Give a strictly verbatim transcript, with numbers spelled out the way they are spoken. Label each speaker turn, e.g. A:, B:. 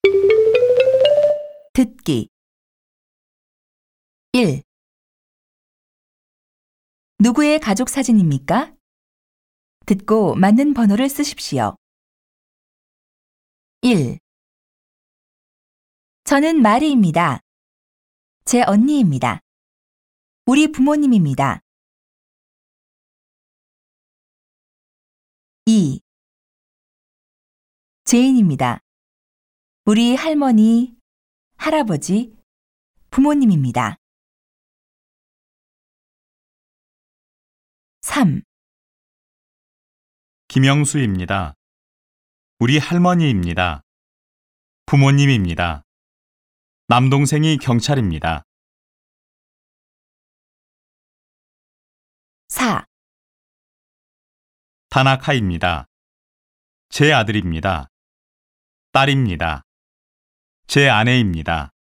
A: 듣기 일. 누구의 가족 사진입니까? 듣고 맞는 번호를 쓰십시오. 일. 저는 마리입니다. 제 언니입니다. 우리 부모님입니다. 이. 제인입니다. 우리 할머니, 할아버지, 부모님입니다. 삼.
B: 김영수입니다. 우리 할머니입니다. 부모님입니다. 남동생이 경찰입니다.
A: 사.
B: 타나카입니다. 제 아들입니다. 딸입니다. 제 아내입니다.